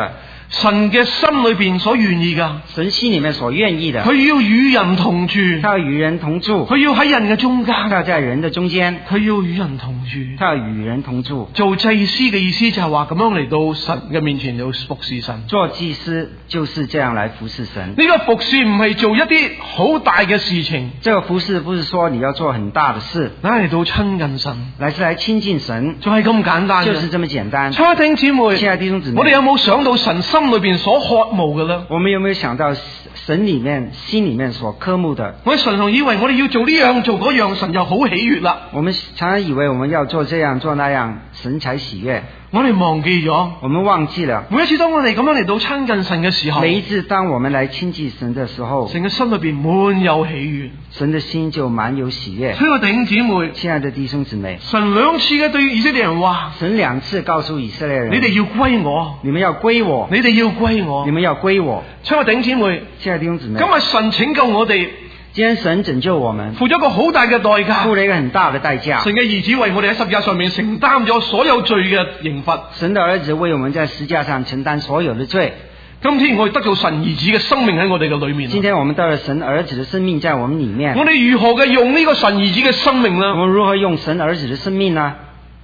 神嘅心裏邊所願意噶， 神心裡面所願意的， 佢要與人同住， 他要與人同住， 佢要喺人嘅中間， 他要在人的中間， 佢要與人同住。 他要與人同住。 做祭司嘅意思就係話咁樣嚟到神嘅面前要服侍神。 做祭司就是這樣來服侍神。 呢個服侍唔係做一啲好大嘅事情， 這個服侍不是說你要做很大的事， 乃嚟到親近神， 乃是來親近神， 就係咁簡單， 就是這麼簡單。 親愛弟兄姊妹， 親愛弟兄姊妹， 我哋有冇想到神心裏邊所渴慕嘅呢？ 我們有沒有想到神裡面心裡面所渴慕的？ 我哋常常以為我哋要做呢樣做嗰樣，神就好喜悅啦。 我們常常以為我們要做這樣做那樣，神才喜悅。 我哋忘記咗， 我們忘記了。 每一次當我哋咁樣嚟到親近神嘅時候， 每一次當我們來親近神的時候， 神嘅心裏邊滿有喜悅， 神的心就滿有喜悅。 所以我弟兄姊妹， 親愛的弟兄姊妹， 神兩次嘅對以色列人話， 神兩次告訴以色列人， 你哋要歸我， 你們要歸我， 你哋要歸我， 你們要歸我。 親愛弟兄姊妹， 親愛的弟兄姊妹， 今日神拯救我哋， 今天神拯救我們， 付咗一個好大嘅代價， 付了一個很大的代價。 神嘅兒子為我哋喺十字架上面承擔咗所有罪嘅刑罰。 神的兒子為我們在十字架上承擔所有的罪。 今天我哋得到神兒子嘅生命喺我哋嘅裏面。 今天我們得了神兒子的生命在我們裏面。 我哋如何嘅用呢個神兒子嘅生命呢？ 我們如何用神兒子的生命呢？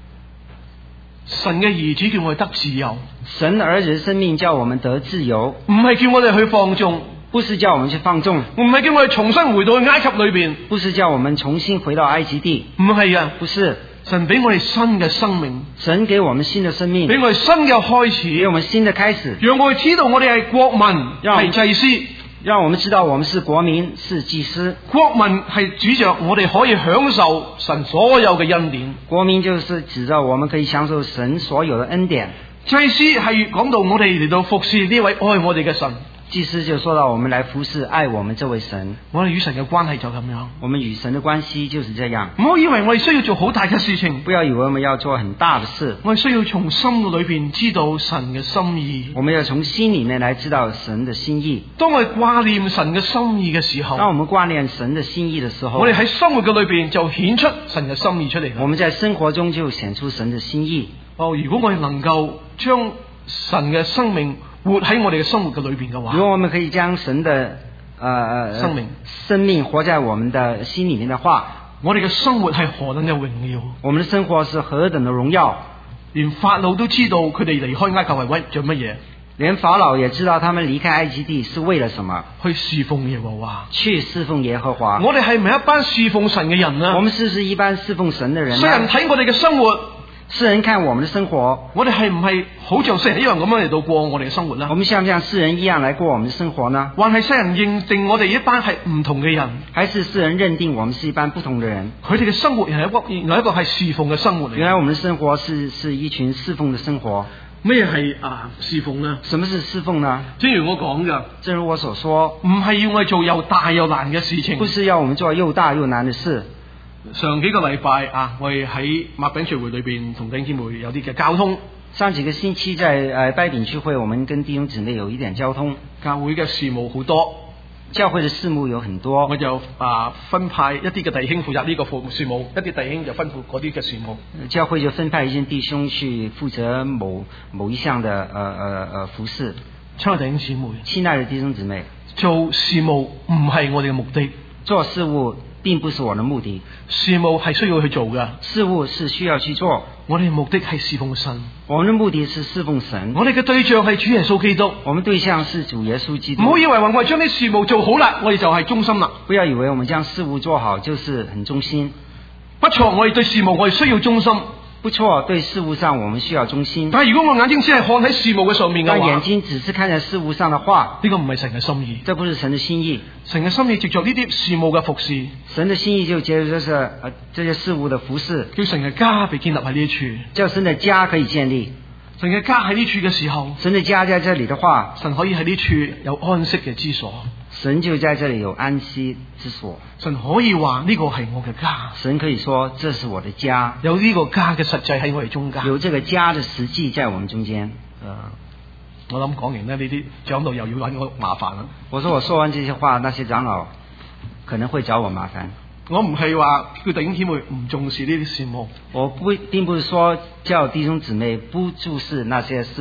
神嘅兒子叫我哋得自由， 神兒子的生命叫我們得自由， 唔係叫我哋去放縱， 不是叫我們去放縱， 唔係叫我哋重新回到埃及裏邊， 不是叫我們重新回到埃及地， 唔係啊， 不是。 神俾我哋新嘅生命， 神給我們新的生命， 俾我哋新嘅開始， 給我們新的開始， 讓我哋知道我哋係國民，係祭司， 讓我們知道我們是國民，是祭司。 國民係指着我哋可以享受神所有嘅恩典， 國民就是指着我們可以享受神所有的恩典。 祭司係講到我哋嚟到服侍呢位愛我哋嘅神。 祭司就說到我們來服侍愛我們這位神， 我哋與神嘅關係就咁樣， 我們與神的關係就是這樣。 唔好以為我哋需要做好大嘅事情， 不要以為我們要做很大的事， 我哋需要從心裏邊知道神嘅心意。 我們要從心裏面來知道神的心意。 當我哋掛念神嘅心意嘅時候， 當我們掛念神的心意的時候， 我哋喺生活嘅裏邊就顯出神嘅心意出嚟。 我們在生活中就顯出神的心意。 哦，如果我哋能夠將神嘅生命活喺我哋嘅生活嘅裏邊嘅話， 如果我們可以將神的呃生命生命活在我們的心裏面的話， 我哋嘅生活係何等嘅榮耀！ 我們的生活是何等的榮耀！ 連法老都知道佢哋離開埃及係為咗乜嘢， 連法老也知道他們離開埃及地是為了什麼， 去侍奉耶和華， 去侍奉耶和華。 我哋係咪一班侍奉神嘅人啊？ 我們是不是一般侍奉神的人啊？ 世人睇我哋嘅生活， 世人看我們的生活， 我哋係唔係好像世人一樣咁樣嚟到過我哋嘅生活呢？ 我們像不像世人一樣來過我們的生活呢？ 還係世人認定我哋一班係唔同嘅人？ 還是世人認定我們是一班不同的人？ 佢哋嘅生活原來一個原來一個係侍奉嘅生活嚟。 原來我們的生活是是一群侍奉的生活。 咩係啊侍奉呢？ 什麼是侍奉呢？ 正如我講嘅， 正如我所說， 唔係要我哋做又大又難嘅事情， 不是要我們做又大又難的事。 上幾個禮拜啊，我哋喺麥餅聚會裏邊同弟兄姊妹有啲嘅交通。 上幾個星期在誒麥餅聚會，我們跟弟兄姊妹有一點交通。 教會嘅事務好多， 教會嘅事務有很多， 我就啊分派一啲嘅弟兄負責呢個服事務，一啲弟兄就分負嗰啲嘅事務。 教會就分派一些弟兄去負責某某一項嘅誒誒誒服事。 親愛弟兄姊妹， 親愛的弟兄姊妹， 做事務唔係我哋嘅目的， 做事務並不是我的目的， 事務係需要去做嘅， 事務是需要去做。 我哋嘅目的係侍奉神， 我們的目的是侍奉神。 我哋嘅對象係主耶穌基督， 我們對象是主耶穌基督。 唔好以為話我哋將啲事務做好啦，我哋就係忠心啦。 不要以為我們將事務做好就是很忠心。 不錯，我哋對事務我哋需要忠心。 不錯，對事務上我們需要忠心。 但係如果我眼睛只係看喺事務嘅上面嘅話， 但眼睛只是看在事務上的話， 呢個唔係神嘅心意。 這不是神的心意。 神嘅心意藉着呢啲事務嘅服侍， 神的心意就藉着這些呃這些事務的服侍， 叫神嘅家被建立喺呢處， 叫神的家可以建立。 神嘅家喺呢處嘅時候， 神的家在這裡的話， 神可以喺呢處有安息嘅之所。 神就在這裡有安息之所。 神可以話呢個係我嘅家， 神可以說這是我的家， 有呢個家嘅實際喺我哋中間， 有這個家的實際在我們中間。 誒，我諗講完咧，呢啲長老又要揾我麻煩啦。 我說我說完這些話，那些長老可能會找我麻煩。 我唔係話叫弟兄姊妹唔重視呢啲事務， 我不並不是說叫弟兄姊妹不注視那些事務，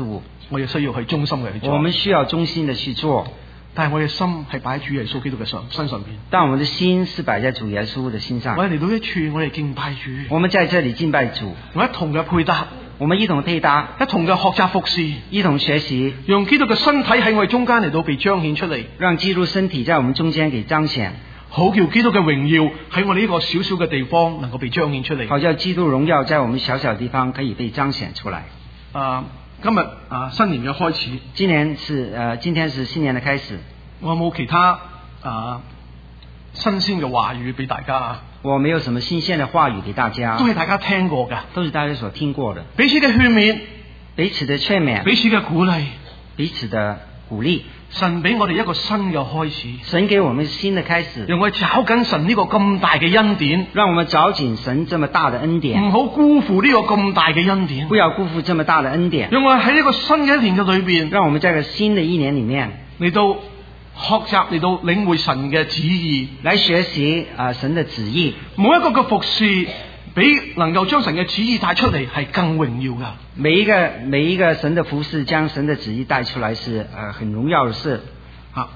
我哋需要去忠心嘅去做。 我們需要忠心的去做， 但係我嘅心係擺喺主耶穌基督嘅上身上邊。 但我們的心是擺在主耶穌的心上。 我哋嚟到一處，我哋敬拜主。 我們在這裡敬拜主， 我一同嘅配搭， 我們一同配搭， 一同嘅學習服侍， 一同學習， 讓基督嘅身體喺我哋中間嚟到被彰顯出嚟， 讓基督身體在我們中間給彰顯， 好叫基督嘅榮耀喺我哋呢個小小嘅地方能夠被彰顯出嚟。 好叫基督榮耀在我們小小地方可以被彰顯出來。 啊，今日啊新年嘅開始， 今年是呃，今天是新年的開始。 我有冇其他啊新鮮嘅話語俾大家啊？ 我沒有什麼新鮮的話語給大家， 都係大家聽過㗎， 都是大家所聽過的。 彼此嘅勸勉， 彼此的勸勉， 彼此嘅鼓勵， 彼此的鼓勵。 神俾我哋一個新嘅開始， 神給我們新的開始， 讓我哋找緊神呢個咁大嘅恩典， 讓我們找緊神這麼大的恩典， 唔好辜負呢個咁大嘅恩典， 不要辜負這麼大的恩典。 讓我哋喺呢個新嘅一年嘅裏邊， 讓我們在這個新的一年裡面嚟到學習，嚟到領會神嘅旨意， 來學習啊、呃、神的旨意。 每一個嘅服侍，比能夠將神嘅旨意帶出嚟係更榮耀噶。 每一個每一個神的服侍，將神的旨意帶出來是呃很榮耀的事。 啊，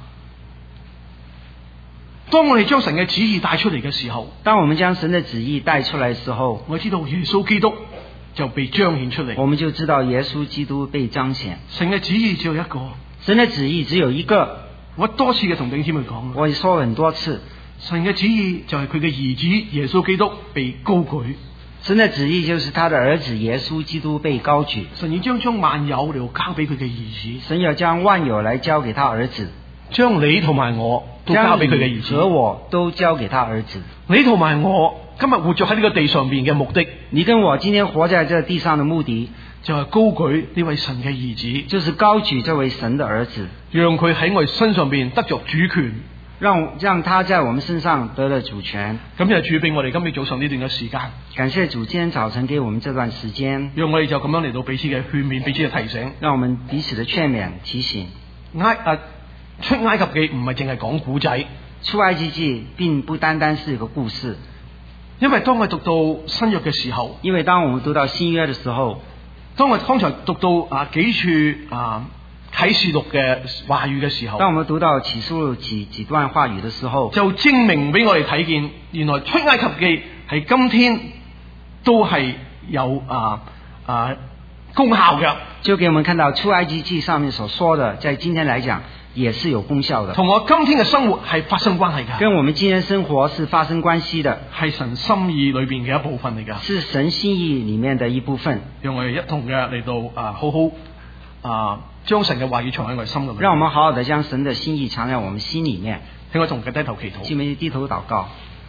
當我哋將神嘅旨意帶出嚟嘅時候， 當我們將神的旨意帶出來的時候， 我知道耶穌基督就被彰顯出嚟。 我們就知道耶穌基督被彰顯。 神嘅旨意只有一個， 神的旨意只有一個。 我多次嘅同弟兄姊妹講， 我也說了很多次， 神嘅旨意就係佢嘅兒子耶穌基督被高舉。 神的旨意就是他的兒子耶穌基督被高舉。 神要將將萬有嚟交俾佢嘅兒子， 神要將萬有來交給他兒子， 將你同埋我都交俾佢嘅兒子， 和我都交給他兒子。 你同埋我今日活咗喺呢個地上邊嘅目的， 你跟我今天活在這地上的目的， 就係高舉呢位神嘅兒子， 就是高舉這位神的兒子， 讓佢喺我哋身上邊得着主權， 讓讓他在我們身上得了主權。 咁就主俾我哋今日早上呢段嘅時間， 感謝主今天早晨給我們這段時間， 讓我哋就咁樣嚟到彼此嘅勸勉，彼此嘅提醒， 讓我們彼此的勸勉提醒。 埃啊出埃及記唔係淨係講古仔， 出埃及記並不單單是一個故事， 因為當我讀到新約嘅時候， 因為當我們讀到新約的時候， 當我剛才讀到啊幾處啊啟示錄嘅話語嘅時候， 當我們讀到啟示錄幾幾段話語的時候， 就證明俾我哋睇見，原來出埃及記係今天都係有啊啊功效嘅， 就給我們看到出埃及記上面所說的，在今天來講也是有功效的， 同我今天嘅生活係發生關係嘅， 跟我們今天生活是發生關係的， 係神心意裏邊嘅一部分嚟噶， 是神心意裏面的一部分。 讓我哋一同嘅嚟到啊好好啊將神嘅話語藏喺我哋心裏面， 讓我們好好的將神的心意藏在我們心裏面。 請我同佢低頭祈禱， 請我們低頭禱告。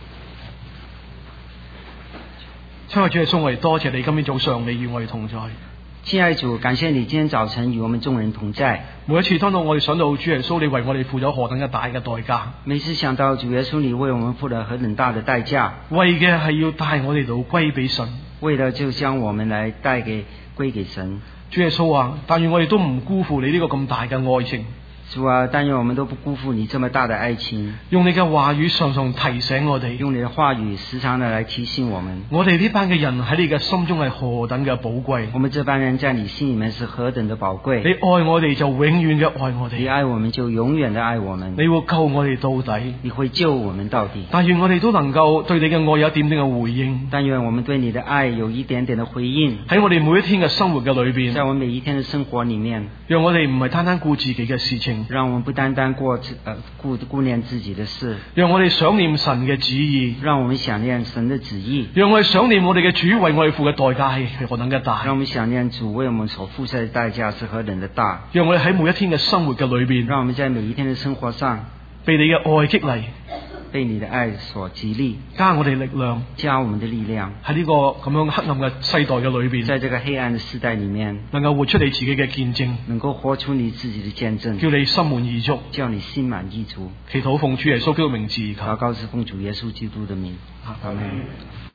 親愛主耶穌，我哋多謝你今天早上你與我哋同在。 親愛主，感謝你今天早晨與我們眾人同在。 每一次當到我哋想到主耶穌，你為我哋付咗何等嘅大嘅代價。 每次想到主耶穌，你為我們付了何等大的代價， 為嘅係要帶我哋到歸俾神， 為了就將我們來帶給歸給神。 主耶穌啊，但願我哋都唔辜負你呢個咁大嘅愛情。 主啊，但願我們都不辜負你這麼大的愛情。 用你嘅話語常常提醒我哋， 用你的話語時常的來提醒我們。 我哋呢班嘅人喺你嘅心中係何等嘅寶貴。 我們這班人在你心裏面是何等的寶貴。 你愛我哋就永遠嘅愛我哋。 你愛我們就永遠的愛我們。 你會救我哋到底。 你會救我們到底。 但願我哋都能夠對你嘅愛有一點點嘅回應。 但願我們對你的愛有一點點的回應。 喺我哋每一天嘅生活嘅裏邊， 在我們每一天的生活裏面， 讓我哋唔係單單顧自己嘅事情， 讓我們不單單過呃顧顧念自己的事， 讓我哋想念神嘅旨意， 讓我們想念神的旨意， 讓我哋想念我哋嘅主為我哋付嘅代價係何等嘅大， 讓我們想念主為我們所付出的代價是何等的大， 讓我哋喺每一天嘅生活嘅裏邊， 讓我們在每一天的生活上被你嘅愛激勵， 被你的愛所激勵， 加我哋力量， 加我們的力量， 喺呢個咁樣黑暗嘅世代嘅裏邊， 在這個黑暗的世代裏面， 能夠活出你自己嘅見證， 能夠活出你自己的見證， 叫你心滿意足， 叫你心滿意足。 祈禱奉主耶穌基督名字， 禱告是奉主耶穌基督的名，阿門。